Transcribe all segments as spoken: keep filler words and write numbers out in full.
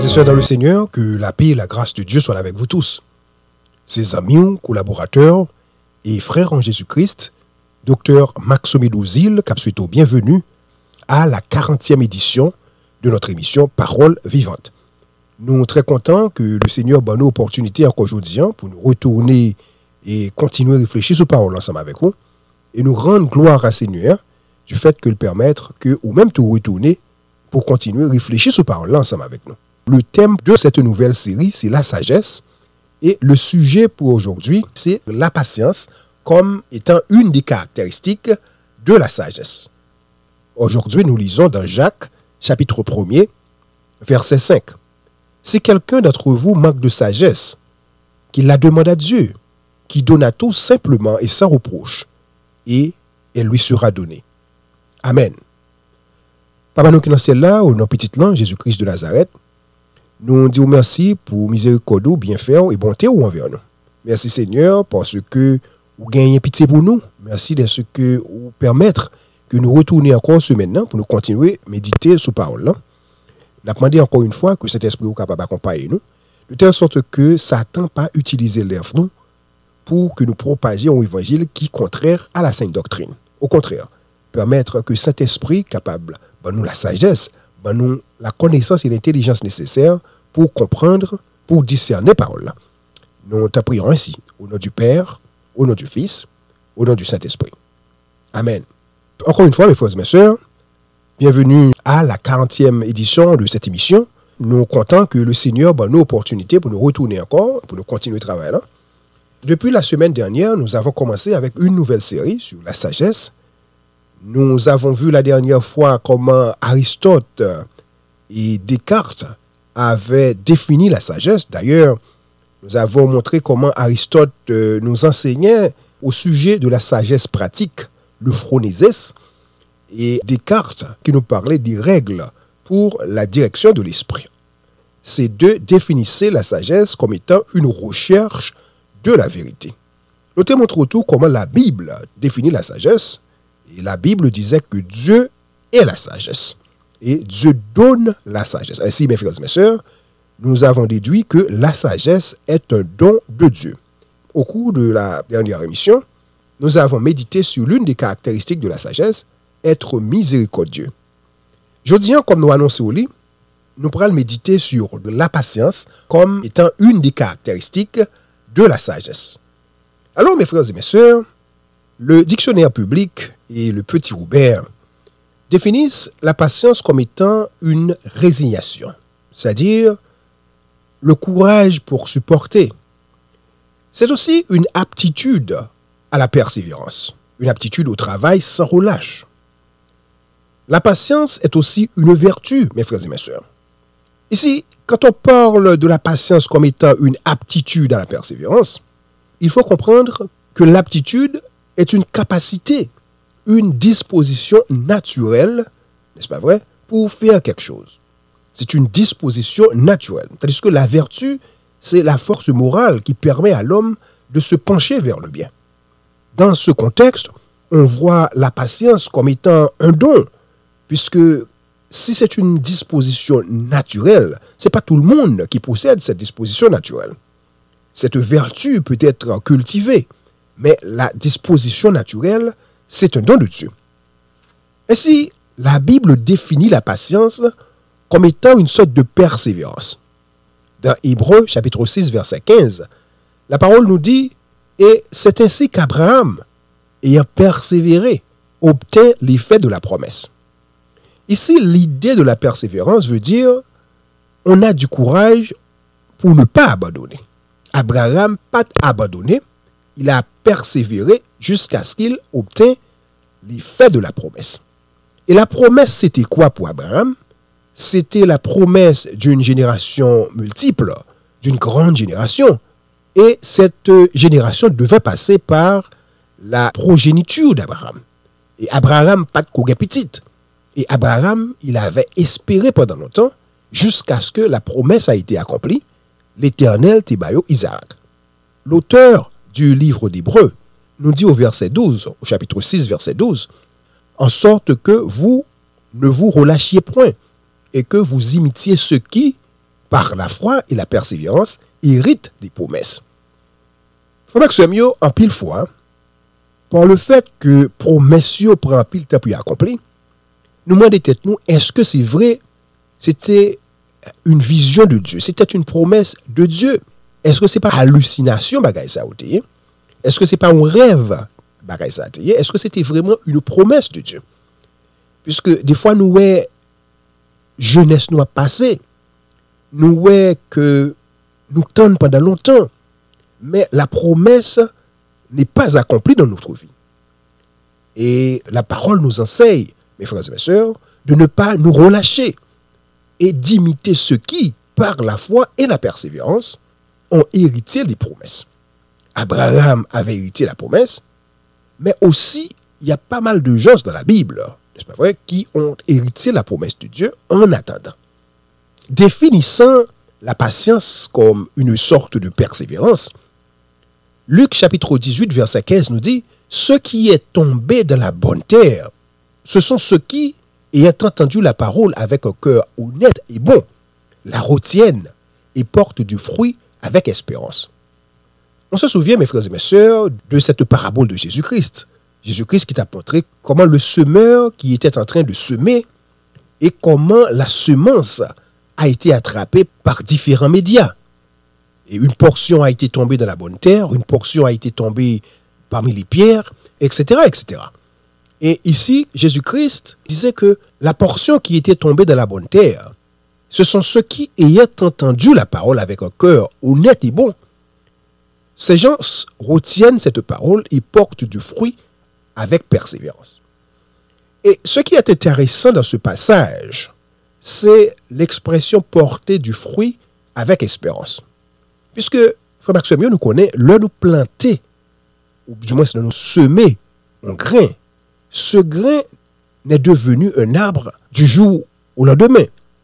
et sœurs dans le Seigneur, que la paix et la grâce de Dieu soient avec vous tous. Ses amis, collaborateurs et frères en Jésus-Christ, docteur Maxime Douzil, Capsuito, bienvenue à la quarantième édition de notre émission Parole vivante. Nous sommes très contents que le Seigneur donne nous l'opportunité encore aujourd'hui pour nous retourner et continuer à réfléchir sur parole ensemble avec vous et nous rendre gloire à Seigneur du fait que le permettre que ou même tout retourner pour continuer à réfléchir sur parole ensemble avec nous. Le thème de cette nouvelle série, c'est la sagesse et le sujet pour aujourd'hui, c'est la patience comme étant une des caractéristiques de la sagesse. Aujourd'hui, nous lisons dans Jacques, chapitre premier, verset cinq. Si quelqu'un d'entre vous manque de sagesse, qu'il la demande à Dieu, qui donne à tous simplement et sans reproche, et elle lui sera donnée. Amen. Papa nous qui dans le ciel là, au nom petit nom, Jésus-Christ de Nazareth, nous disons merci pour miséricorde, bienfait et bonté ou envers nous. Merci Seigneur parce que vous gagnez pitié pour nous. Merci de ce que vous permettre que nous retournions encore ce maintenant pour nous continuer à méditer sur parole là. Nous avons demandé encore une fois que cet esprit soit capable d'accompagner nous, de telle sorte que Satan pas utiliser l'œuvre nous pour que nous propagions un évangile qui est contraire à la sainte doctrine. Au contraire, permettre que cet esprit capable de nous la sagesse, de nous la connaissance et l'intelligence nécessaires pour comprendre, pour discerner parole. Nous te prions ainsi, au nom du Père, au nom du Fils, au nom du Saint-Esprit. Amen. Encore une fois, mes frères et mes sœurs, bienvenue à la quarantième édition de cette émission. Nous sommes contents que le Seigneur donne nous opportunité pour nous retourner encore, pour nous continuer le travail là. Depuis la semaine dernière, nous avons commencé avec une nouvelle série sur la sagesse. Nous avons vu la dernière fois comment Aristote et Descartes avaient défini la sagesse. D'ailleurs, nous avons montré comment Aristote nous enseignait au sujet de la sagesse pratique, le phronésis, et Descartes qui nous parlait des règles pour la direction de l'esprit. Ces deux définissaient la sagesse comme étant une recherche de la vérité. Nous te montrons tout comment la Bible définit la sagesse, et la Bible disait que Dieu est la sagesse, et Dieu donne la sagesse. Ainsi, mes frères et mes sœurs, nous avons déduit que la sagesse est un don de Dieu. Au cours de la dernière émission, nous avons médité sur l'une des caractéristiques de la sagesse, être miséricordieux. Aujourd'hui, comme nous annonçons au lit, nous pourrons méditer sur la patience comme étant une des caractéristiques de la sagesse. Alors, mes frères et mes sœurs, le dictionnaire public et le petit Robert définissent la patience comme étant une résignation, c'est-à-dire le courage pour supporter. C'est aussi une aptitude à la persévérance, une aptitude au travail sans relâche. La patience est aussi une vertu, mes frères et mes sœurs. Ici, quand on parle de la patience comme étant une aptitude à la persévérance, il faut comprendre que l'aptitude est une capacité, une disposition naturelle, n'est-ce pas vrai, pour faire quelque chose. C'est une disposition naturelle. Tandis que la vertu, c'est la force morale qui permet à l'homme de se pencher vers le bien. Dans ce contexte, on voit la patience comme étant un don, puisque si c'est une disposition naturelle, ce n'est pas tout le monde qui possède cette disposition naturelle. Cette vertu peut être cultivée, mais la disposition naturelle, c'est un don de Dieu. Ainsi, la Bible définit la patience comme étant une sorte de persévérance. Dans Hébreux, chapitre six, verset quinze, la parole nous dit « Et c'est ainsi qu'Abraham, ayant persévéré, obtint l'effet de la promesse. » Ici, l'idée de la persévérance veut dire on a du courage pour ne pas abandonner. Abraham n'a pas abandonné, il a persévéré jusqu'à ce qu'il obtint l'effet de la promesse. Et la promesse, c'était quoi pour Abraham? C'était la promesse d'une génération multiple, d'une grande génération. Et cette génération devait passer par la progéniture d'Abraham. Et Abraham, pas de courage petite. Et Abraham, il avait espéré pendant longtemps, jusqu'à ce que la promesse a été accomplie, l'Éternel Tébayo Isaac. L'auteur du livre d'Hébreux nous dit au verset douze, au chapitre six, verset douze, en sorte que vous ne vous relâchiez point et que vous imitiez ceux qui, par la foi et la persévérance, héritent des promesses. Frère Maxime, yo, en pile fois, par le fait que promesse yo prend pile temps pour y accomplir, nous demandons tête nous, est-ce que c'est vrai, c'était une vision de Dieu, c'était une promesse de Dieu? Est-ce que c'est pas hallucination bagay ça ou t'es? Est-ce que c'est pas un rêve bagay ça t'es? Est-ce que c'était vraiment une promesse de Dieu? Puisque des fois nous ouais jeunesse nous a passé, nous ouais que nous tendons pendant longtemps, mais la promesse n'est pas accomplie dans notre vie. Et la parole nous enseigne, mes frères et mes sœurs, de ne pas nous relâcher et d'imiter ceux qui, par la foi et la persévérance, ont hérité des promesses. Abraham avait hérité la promesse, mais aussi, il y a pas mal de gens dans la Bible, n'est-ce pas vrai, qui ont hérité la promesse de Dieu en attendant. Définissant la patience comme une sorte de persévérance, Luc chapitre dix-huit, verset quinze nous dit « Ce qui est tombé dans la bonne terre, ce sont ceux qui, ayant entendu la parole avec un cœur honnête et bon, la retiennent et portent du fruit avec espérance. » On se souvient, mes frères et mes sœurs, de cette parabole de Jésus-Christ. Jésus-Christ qui t'a montré comment le semeur qui était en train de semer et comment la semence a été attrapée par différents médias. Et une portion a été tombée dans la bonne terre, une portion a été tombée parmi les pierres, et cetera, et cetera. Et ici, Jésus-Christ disait que la portion qui était tombée dans la bonne terre, ce sont ceux qui, ayant entendu la parole avec un cœur honnête et bon, ces gens retiennent cette parole et portent du fruit avec persévérance. Et ce qui est intéressant dans ce passage, c'est l'expression porter du fruit avec espérance. Puisque, frère Maxime, nous connaît, là nous planter, ou du moins nous semer un grain, ce grain n'est devenu un arbre du jour au lendemain.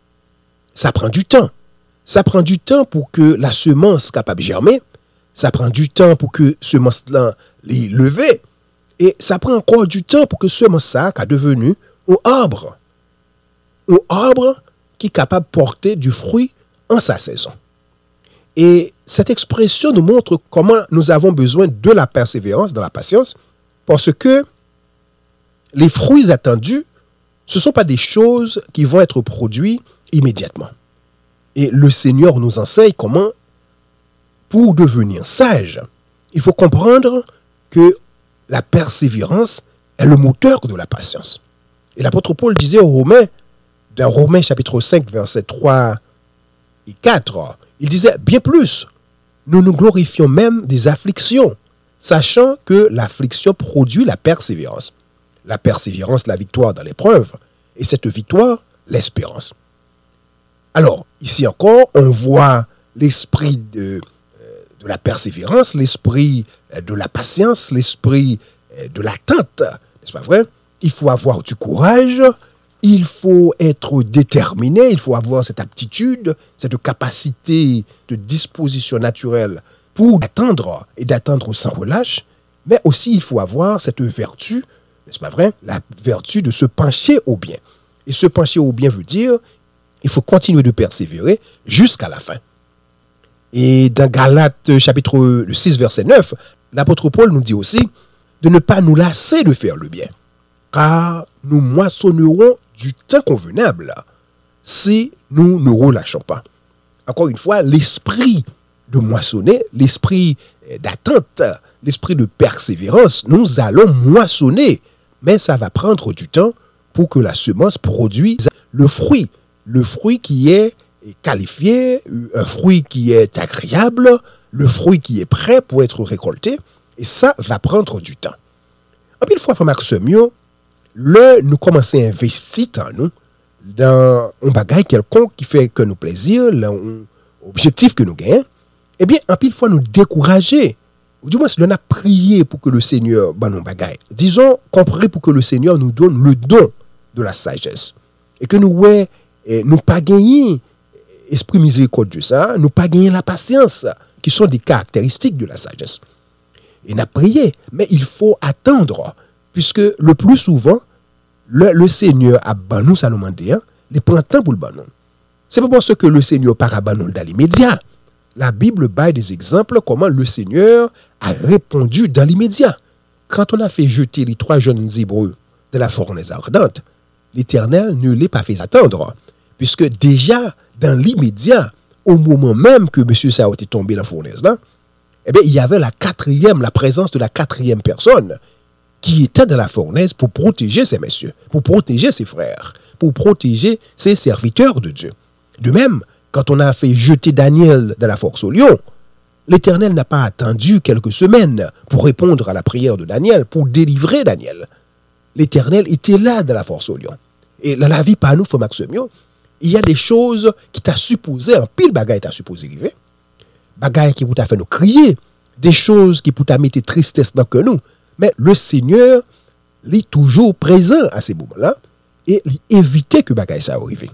Ça prend du temps. Ça prend du temps pour que la semence capable de germer. Ça prend du temps pour que semence-là les lever. Et ça prend encore du temps pour que semence-là soit devenu un arbre. Un arbre qui est capable de porter du fruit en sa saison. Et cette expression nous montre comment nous avons besoin de la persévérance dans la patience, parce que les fruits attendus, ce ne sont pas des choses qui vont être produites immédiatement. Et le Seigneur nous enseigne comment, pour devenir sage, il faut comprendre que la persévérance est le moteur de la patience. Et l'apôtre Paul disait aux Romains, dans Romains chapitre cinq, versets trois et quatre, il disait, bien plus, nous nous glorifions même des afflictions, sachant que l'affliction produit la persévérance. La persévérance, la victoire dans l'épreuve, et cette victoire, l'espérance. Alors, ici encore, on voit l'esprit de, de la persévérance, l'esprit de la patience, l'esprit de l'attente, n'est-ce pas vrai? Il faut avoir du courage, il faut être déterminé, il faut avoir cette aptitude, cette capacité de disposition naturelle pour attendre et d'attendre sans relâche, mais aussi il faut avoir cette vertu, n'est-ce pas vrai? La vertu de se pencher au bien. Et se pencher au bien veut dire, il faut continuer de persévérer jusqu'à la fin. Et dans Galates chapitre six, verset neuf, l'apôtre Paul nous dit aussi de ne pas nous lasser de faire le bien, car nous moissonnerons du temps convenable si nous ne relâchons pas. Encore une fois, l'esprit de moissonner, l'esprit d'attente, l'esprit de persévérance, nous allons moissonner, mais ça va prendre du temps pour que la semence produise le fruit, le fruit qui est qualifié, un fruit qui est agréable, le fruit qui est prêt pour être récolté, et ça va prendre du temps. En pile fois, frère Maxime, là, nous commençons à investir en nous dans un bagage quelconque qui fait que nous plaisir, l'objectif que nous gagnons, eh bien, en pile fois, nous décourager. Ou du moins, si on a prié pour que le Seigneur, ben, nous bagaille. Disons qu'on prie pour que le Seigneur nous donne le don de la sagesse. Et que nous, ouais, nous pas gagner esprit miséricordieux, ça, nous pas gagner la patience, qui sont des caractéristiques de la sagesse. Et nous a prié, mais il faut attendre, puisque le plus souvent, le, le Seigneur a ban nous, ça nous demande, il prend temps pour le ban nous. C'est pas parce que le Seigneur pas abandonné dans l'immédiat. La Bible bat des exemples comment le Seigneur a répondu dans l'immédiat. Quand on a fait jeter les trois jeunes Hébreux de la fournaise ardente, l'Éternel ne les pas fait attendre, puisque déjà dans l'immédiat, au moment même que M. Sao était tombé dans la fournaise là, eh bien, il y avait la quatrième, la présence de la quatrième personne qui était dans la fournaise pour protéger ces messieurs, pour protéger ses frères, pour protéger ses serviteurs de Dieu. De même, quand on a fait jeter Daniel dans la force au lion, l'Éternel n'a pas attendu quelques semaines pour répondre à la prière de Daniel, pour délivrer Daniel. L'Éternel était là dans la force au lion. Et dans la vie, par nous, Frère Maximio, il y a des choses qui t'a supposé, en pile bagaille t'a supposé arriver, bagaille qui pour t'a fait nous crier, des choses qui pour t'a mettre tristesse dans que nous. Mais le Seigneur, il est toujours présent à ces moments-là et il évite que bagaille ça arrive.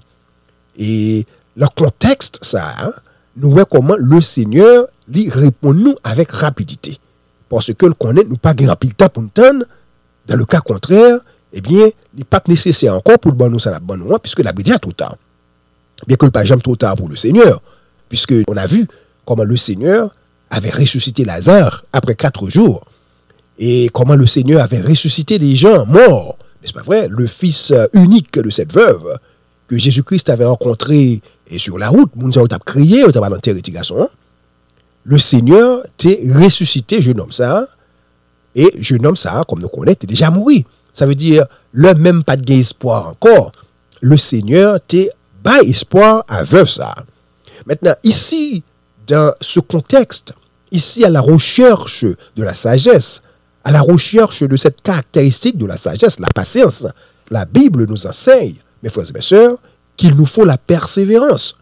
Et le contexte, ça, hein, nous voyons comment le Seigneur lui répond nous avec rapidité. Parce que le connaît, nous pas grand pile temps pour nous tendre. Dans le cas contraire, eh bien, il n'est pas nécessaire encore pour le bon nous, ça n'a pas bon puisque la Bible dit trop tard. Bien que le pas jamais trop tard pour le Seigneur, puisque on a vu comment le Seigneur avait ressuscité Lazare après quatre jours. Et comment le Seigneur avait ressuscité des gens morts. N'est-ce pas vrai? Le fils unique de cette veuve que Jésus-Christ avait rencontré et sur la route, moun a crié, on a enterré petit garçon. Le Seigneur t'a ressuscité, jeune homme ça, et jeune homme ça, comme nous connaissons, t'es déjà mort. Ça veut dire, le même pas de gain espoir encore. Le Seigneur t'a bas espoir à veuve ça. Maintenant, ici, dans ce contexte, ici à la recherche de la sagesse, à la recherche de cette caractéristique de la sagesse, la patience, la Bible nous enseigne, mes frères et mes sœurs, qu'il nous faut la persévérance.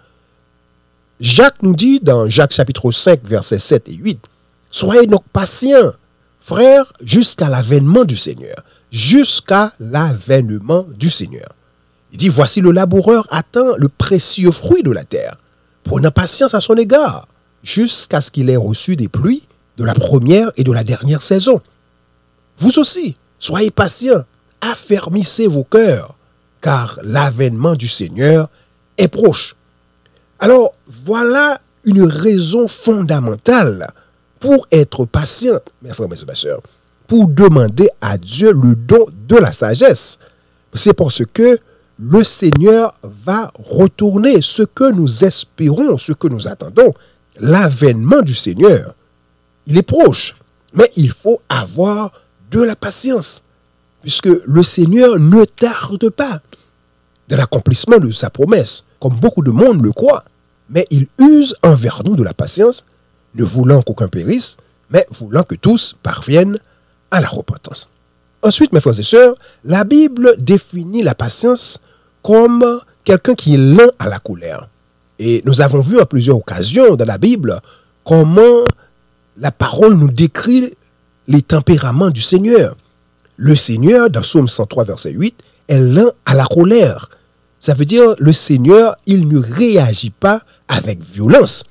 Jacques nous dit dans Jacques chapitre cinq, versets sept et huit, « Soyez donc patients, frères, jusqu'à l'avènement du Seigneur. » Jusqu'à l'avènement du Seigneur. Il dit, « Voici le laboureur attend le précieux fruit de la terre. Prenant patience à son égard, jusqu'à ce qu'il ait reçu des pluies de la première et de la dernière saison. Vous aussi, soyez patients, affermissez vos cœurs, car l'avènement du Seigneur est proche. » Alors, voilà une raison fondamentale pour être patient, mes frères et mes sœurs, pour demander à Dieu le don de la sagesse. C'est parce que le Seigneur va retourner ce que nous espérons, ce que nous attendons. L'avènement du Seigneur, il est proche, mais il faut avoir de la patience, puisque le Seigneur ne tarde pas dans l'accomplissement de sa promesse, comme beaucoup de monde le croit, mais il use envers nous de la patience, ne voulant qu'aucun périsse, mais voulant que tous parviennent à la repentance. Ensuite, mes frères et sœurs, la Bible définit la patience comme quelqu'un qui est lent à la colère. Et nous avons vu à plusieurs occasions dans la Bible comment la parole nous décrit les tempéraments du Seigneur. Le Seigneur, dans Psaume cent trois, verset huit, est lent à la colère. Ça veut dire, le Seigneur, il ne réagit pas avec violence.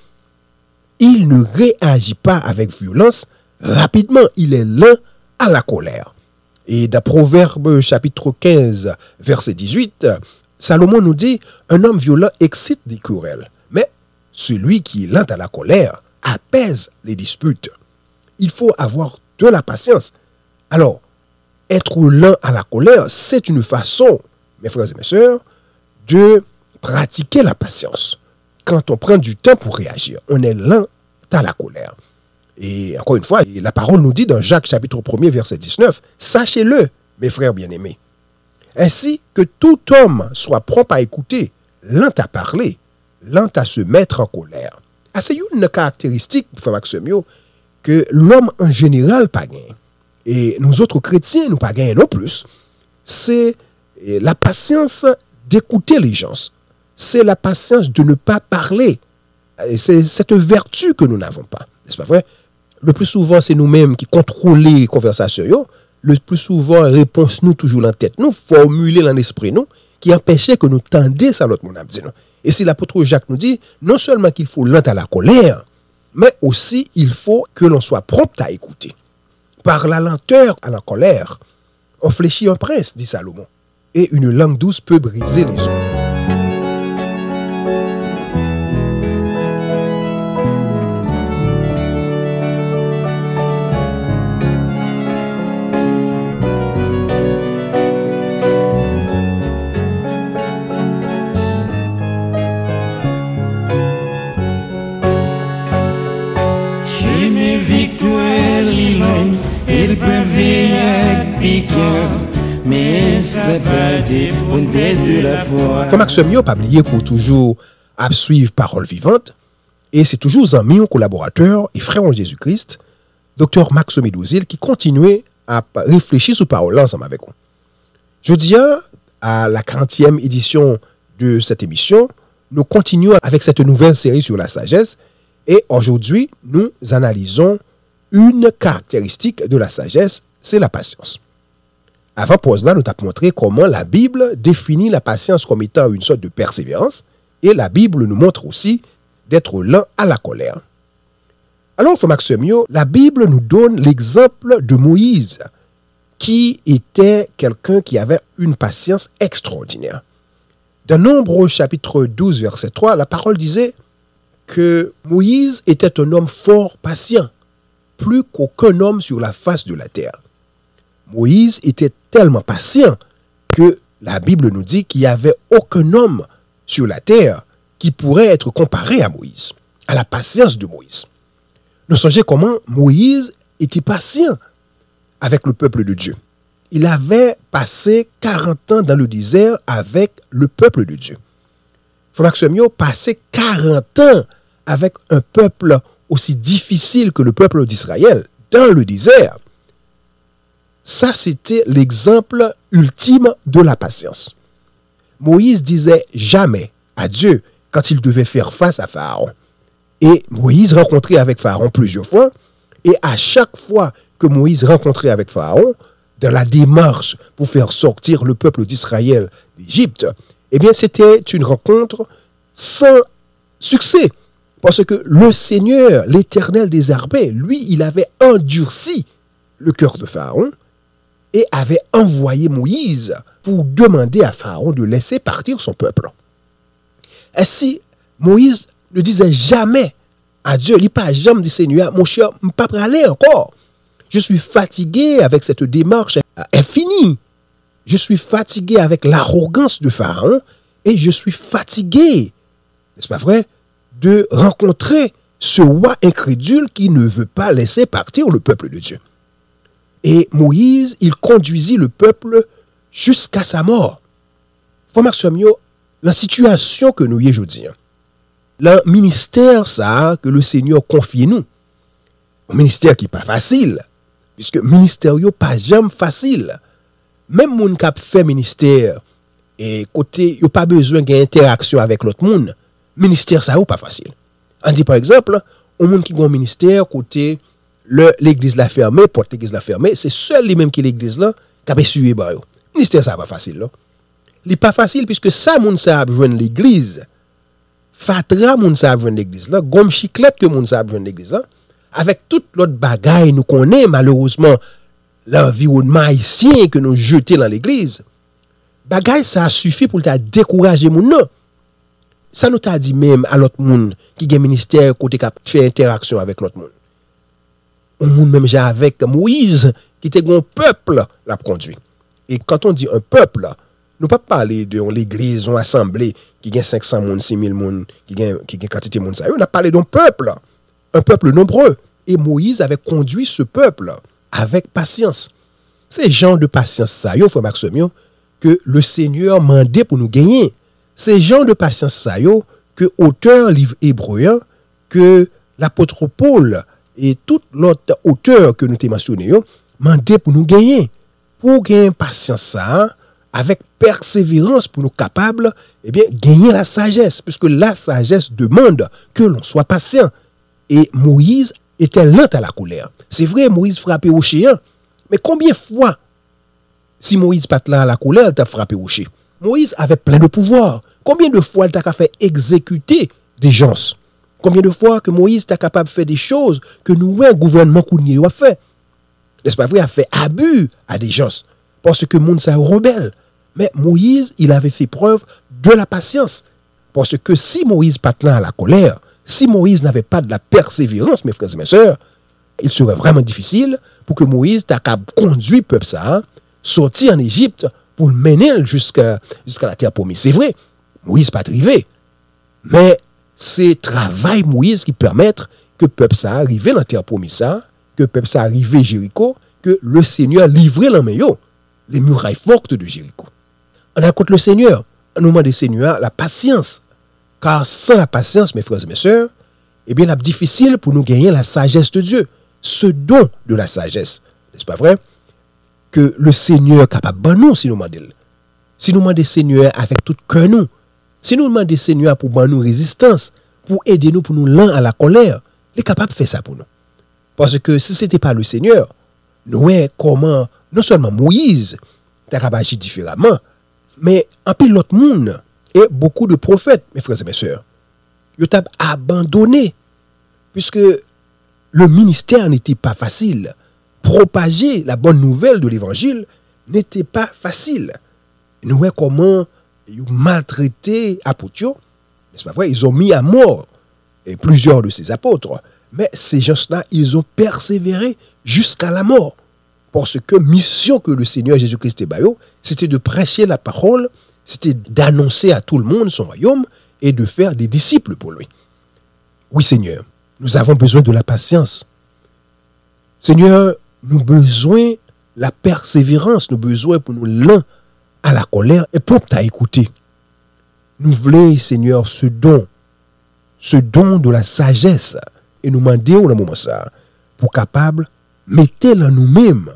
Il ne réagit pas avec violence rapidement. Il est lent à la colère. Et dans Proverbe chapitre quinze, verset dix-huit, Salomon nous dit, un homme violent excite des querelles, mais celui qui est lent à la colère apaise les disputes. Il faut avoir de la patience. Alors, être lent à la colère, c'est une façon, mes frères et mes sœurs, de pratiquer la patience. Quand on prend du temps pour réagir, on est lent à la colère. Et encore une fois, la parole nous dit dans Jacques chapitre un, verset dix-neuf, « Sachez-le, mes frères bien-aimés, ainsi que tout homme soit prompt à écouter, lent à parler, lent à se mettre en colère. » Ah, c'est une caractéristique, frère Maximio, que l'homme en général pas gagne. Et nous autres chrétiens, nous pas gagnons non plus. C'est la patience d'écouter les gens. C'est la patience de ne pas parler. Et c'est cette vertu que nous n'avons pas. N'est-ce pas vrai? Le plus souvent, c'est nous-mêmes qui contrôlons les conversations. Le plus souvent, réponse nous toujours dans la tête, nous, formuler dans l'esprit, nous, qui empêchait que nous tendions ça à l'autre monde. Et si l'apôtre Jacques nous dit, non seulement qu'il faut lent à la colère, mais aussi il faut que l'on soit prompt à écouter. Par la lenteur à la colère, on fléchit un prince, dit Salomon, et une langue douce peut briser les os. c'est parti pour de la foi. Comme Maxime yo pas oublier pour toujours à suivre parole vivante et c'est toujours un ami, collaborateur et frère en Jésus-Christ, docteur Maxime Médousil qui continue à réfléchir sur parole ensemble avec vous. Je dis à la quarantième édition de cette émission, nous continuons avec cette nouvelle série sur la sagesse et aujourd'hui, nous analysons une caractéristique de la sagesse, c'est la patience. Avant pause là, nous t'avons montré comment la Bible définit la patience comme étant une sorte de persévérance et la Bible nous montre aussi d'être lent à la colère. Alors, frère Maxime, la Bible nous donne l'exemple de Moïse qui était quelqu'un qui avait une patience extraordinaire. Dans Nombre chapitre douze, verset trois, la parole disait que Moïse était un homme fort patient, plus qu'aucun homme sur la face de la terre. Moïse était tellement patient que la Bible nous dit qu'il n'y avait aucun homme sur la terre qui pourrait être comparé à Moïse, à la patience de Moïse. Nous songeons comment Moïse était patient avec le peuple de Dieu. Il avait passé quarante ans dans le désert avec le peuple de Dieu. Frère Maxime, passer quarante ans avec un peuple aussi difficile que le peuple d'Israël dans le désert, ça c'était l'exemple ultime de la patience. Moïse disait jamais à Dieu quand il devait faire face à Pharaon. Et Moïse rencontrait avec Pharaon plusieurs fois, et à chaque fois que Moïse rencontrait avec Pharaon, dans la démarche pour faire sortir le peuple d'Israël d'Égypte, eh bien, c'était une rencontre sans succès. Parce que le Seigneur, l'Éternel des armées, lui, il avait endurci le cœur de Pharaon et avait envoyé Moïse pour demander à Pharaon de laisser partir son peuple. Ainsi, Moïse ne disait jamais à Dieu, il n'y a pas jamais dit Seigneur, mon cher, je ne peux pas aller encore. Je suis fatigué avec cette démarche infinie. Je suis fatigué avec l'arrogance de Pharaon et je suis fatigué, n'est-ce pas vrai, de rencontrer ce roi incrédule qui ne veut pas laisser partir le peuple de Dieu. Et Moïse, il conduisit le peuple jusqu'à sa mort. Frère Maxime, la situation que nous y aujourd'hui, le ministère ça que le Seigneur confie nous, un ministère qui n'est pas facile, puisque le ministère n'est pas jamais facile. Même les gens qui fait ministère, et côté, il n'y a pas besoin d'interaction avec l'autre monde, le ministère ça n'est pas facile. On dit par exemple, un monde qui a un ministère, côté, le, l'église l'a fermée, porte l'église l'a fermée, c'est seul les mêmes qui l'église là, qui a essuyé. Le ministère ça n'est pas facile. Là. Il n'est pas facile puisque ça, moun sa a besoin de l'église. Fatra, moun sa a besoin de l'église là. Gomme chiclette que moun sa a besoin de l'église là. Avec toute l'autre bagaille nous connaît malheureusement l'environnement haïtien que nous jetons dans l'église. Bagaille ça a suffi pour t'a décourager moun non. Ça nous t'a dit même à l'autre monde qui a un ministère côté qui fait interaction avec l'autre monde. Un monde même j'ai avec Moïse qui était un peuple l'a conduit. Et quand on dit un peuple, nous pas parler de l'église, une assemblée qui gagne cinq cents moun, six mille moun, qui gagne qui gagne quantité moun ça. On a parlé d'un peuple, un peuple nombreux et Moïse avait conduit ce peuple avec patience. C'est genre de patience ça yo frère Maxime que le Seigneur mandait pour nous gagner. C'est genre de patience ça yo que auteur livre hébreu que l'apôtre Paul et toute l'autre auteur que nous t'ai mentionné yo mandait pour nous gagner. Pour gagner patience ça avec persévérance pour nous capables eh bien gagner la sagesse puisque la sagesse demande que l'on soit patient et Moïse était lent à la colère. C'est vrai Moïse frappait au chien mais combien de fois si Moïse pas là à la colère il t'a frappé au chien. Moïse avait plein de pouvoir. Combien de fois il t'a fait exécuter des gens? Combien de fois que Moïse t'a capable de faire des choses que nous un gouvernement kounye a fait? N'est-ce pas vrai, a fait abus à des gens parce que moun sa rebelle. Mais Moïse, il avait fait preuve de la patience. Parce que si Moïse pas là à la colère, si Moïse n'avait pas de la persévérance, mes frères et mes sœurs, il serait vraiment difficile pour que Moïse t'a conduit peuple ça, sortir en Égypte pour le mener jusqu'à jusqu'à la terre promise. C'est vrai, Moïse pas arrivé. Mais c'est travail Moïse qui permet que peuple ça arrive dans la terre promise ça, que peuple ça arrive Jéricho, que le Seigneur livrait la main yo. les murailles fortes de Jéricho. On a contre le Seigneur. On nous demande du Seigneur la patience. Car sans la patience, mes frères et mes sœurs, eh bien, c'est difficile pour nous gagner la sagesse de Dieu. Ce don de la sagesse. N'est-ce pas vrai? Que le Seigneur est capable de nous si nous demandons. Si nous demandons Seigneur avec tout cœur nous. Si nous demandons Seigneur pour nous résistance, pour aider nous, pour nous lent à la colère, il est capable de faire ça pour nous. Parce que si ce n'était pas le Seigneur, nous voyons comment, non seulement Moïse, il a agi différemment, mais un peu l'autre monde, et beaucoup de prophètes, mes frères et mes sœurs, ils ont abandonné, puisque le ministère n'était pas facile. Propager la bonne nouvelle de l'évangile n'était pas facile. Nous voyons comment ils ont maltraité apôtres, n'est-ce pas vrai? Ils ont mis à mort et plusieurs de ces apôtres. Mais ces gens-là, ils ont persévéré jusqu'à la mort. Parce que mission que le Seigneur Jésus-Christ ait eu, c'était de prêcher la parole, c'était d'annoncer à tout le monde son royaume et de faire des disciples pour lui. Oui, Seigneur, nous avons besoin de la patience. Seigneur, nous avons besoin de la persévérance, nous avons besoin pour nous lents à la colère et prompt à écouter. Nous voulons, Seigneur, ce don, ce don de la sagesse, et nous demandons au moment ça, pour capable mettre en nous-mêmes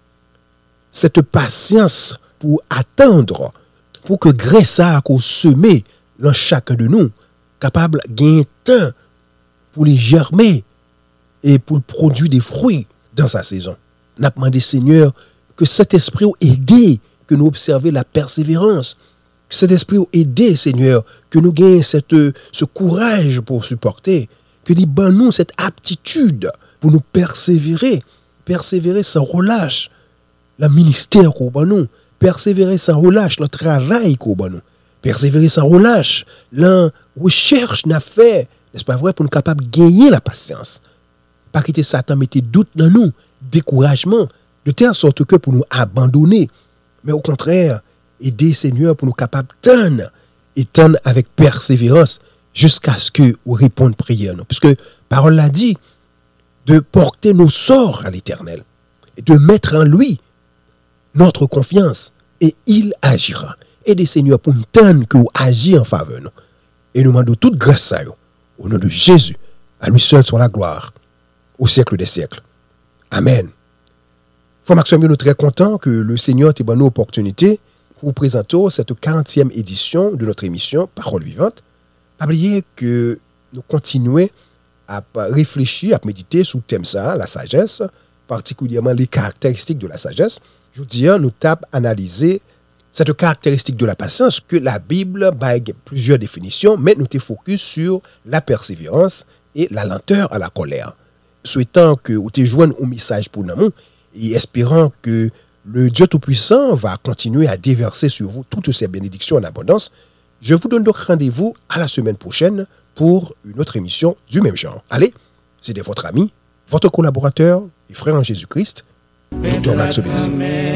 cette patience pour attendre, pour que grâce à qu'on semé dans chacun de nous, capable de gagner temps pour les germer et pour produire des fruits dans sa saison. Nous avons demandé, Seigneur, que cet esprit aide, que nous observions la persévérance, que cet esprit aide, Seigneur, que nous gagnions cette, ce courage pour supporter, que nous nous cette aptitude pour nous persévérer, persévérer sans relâche, le ministère qu'on a nous, persévérer sans relâche, le travail qu'on a nous, persévérer sans relâche, la recherche n'a fait, n'est-ce pas vrai, pour nous capables de gagner la patience. Pas quitter Satan mettre doute dans nous, découragement, de telle sorte que pour nous abandonner, mais au contraire, aider Seigneur pour nous capables de tendre et tendre avec persévérance jusqu'à ce que nous répondions prière. Puisque la parole l'a dit, de porter nos sorts à l'Éternel et de mettre en lui notre confiance et il agira. Aidez Seigneur pour nous tendre que vous agissez en faveur de nous. Et nous demandons toute grâce à vous. Au nom de Jésus, à lui seul soit la gloire, au siècle des siècles. Amen. Frère Maxime, nous sommes très contents que le Seigneur ait donné nous l'opportunité pour vous présenter cette quarantième édition de notre émission Parole vivante. Pas oublier que nous continuons à réfléchir, à méditer sur le thème ça, la sagesse, particulièrement les caractéristiques de la sagesse. Je vous dis, nous tapons analyser cette caractéristique de la patience que la Bible bague plusieurs définitions, mais nous te focus sur la persévérance et la lenteur à la colère. Souhaitant que vous te joignez au message pour nous et espérant que le Dieu Tout-Puissant va continuer à déverser sur vous toutes ces bénédictions en abondance, je vous donne donc rendez-vous à la semaine prochaine pour une autre émission du même genre. Allez, c'était votre ami, votre collaborateur et frère en Jésus-Christ, docteur Max Médouzill.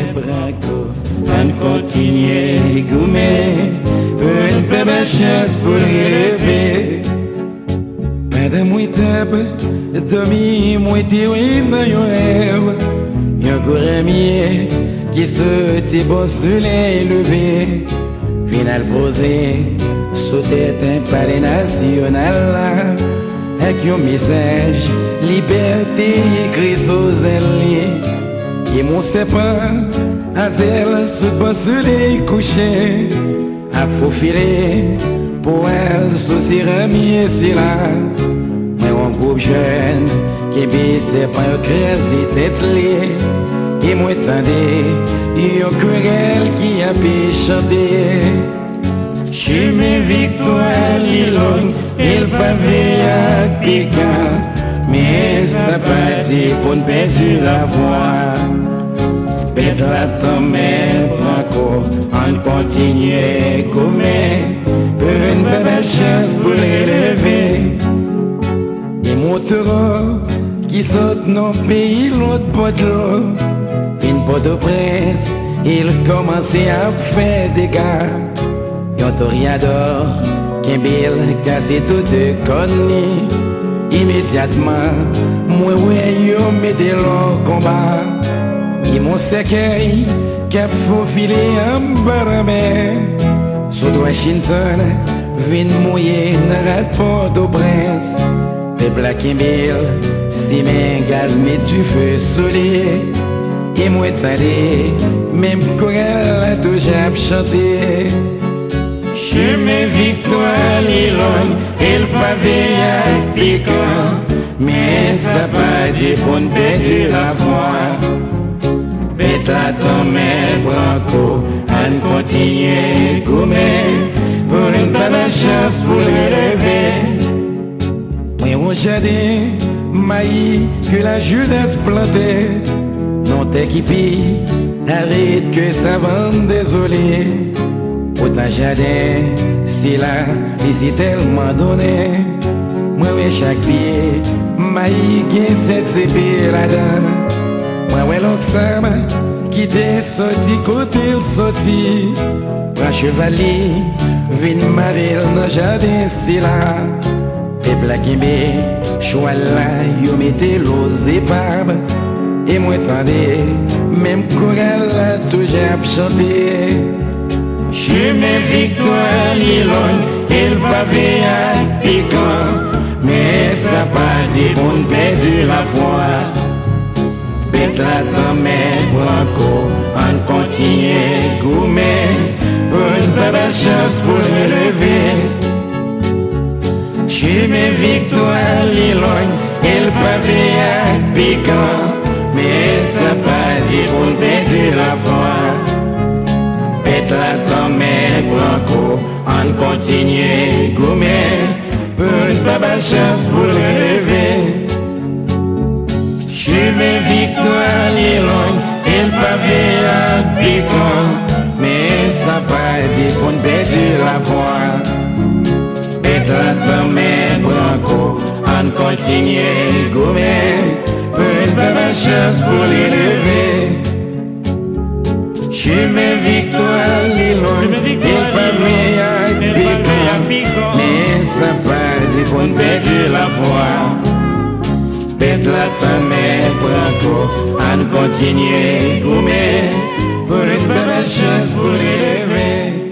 On continue goumer pour une belle chance pour rêver. Madame Ouitable, Tommy, moi t'es dans yon rêve. Yon gouramier qui se tibo sur les levées. Final posé, sauter un palais national. Avec yon message, liberté écrit sous elle. Et mon sapin, à zèle, sous le soleil couché, à faufiler, pour elle, sous ses ramiers, c'est là. Mais un groupe jeune, qui bise, pas un crèse, tête liée, et moi, attendez, yon querelle qui a pu chanter. J'suis mes victoires, l'ilongue, il pavé à piquant, mais ça pas dit pour ne perdre la voix. Pète la tombe, blanco, on continue comme pour une belle chance pour l'élever. Et moutera qui saute dans le pays, l'autre pot de l'eau. Une pot de presse, il commençait à faire des gars. Yon toriador, qu'un bill cassé tout de connu. Immédiatement, moi ouais, yo mettez le combat. Et mon cercueil, Cap faufilé en baramè. Sous Washington, vin mouillé dans Port-au-Prince. Peuple à Kimbille, si mes gaz met du feu soleil. Et moi t'allais, même chorale a toujours chanté. Chemin victoire, l'Ilon, et le pavé à piquant. Mais ça pas dit pour ne perdre la foi. Bête la tombe, branco, on continue gommer. Pour une belle chance pour le relever. Moi au jardin, maïs que la Judas plantait. Non t'es qui pille, arrête que ça vende désolé. Autant jardin, c'est là, et c'est tellement donné. Moi ouais chaque pied, maïs gagne cette épée la donne. Moi ouais l'autre Sam, qui t'est sorti côté le sorti. Prends chevalier, vin marrer dans jardin c'est là. Peuple à Kimbe, choix là, yo mettez l'os épaves. Et moi tendez, même chorale a toujours chanté. Chemin victoire, l'Ilon, et le pavé à piquant. Mais ça pas dit pour ne perdre la foi. Bête la tombe, branco, on continue gourmet. Pour une belle chance pour relever. Chemin victoire, l'Ilon, et le pavé à piquant. Mais ça pas dit pour ne perdre la foi. Bête la tombe, branco, on continue gourmet. Pour une belle chance pour relever. Chemin victoire, l'Ilon, et le pavé à piquant. Mais ça pas dit pour ne perdre la foi. Bête la tombe, branco, on continue gourmet. Pour une belle chance pour l'élever. Chemin victoire, l'Ilon, et le pavé à piquant. Mais ça pas dit pour ne perdre la foi. Bête la tombe, branco, on continue gourmet. Pour une belle chance pour l'élever.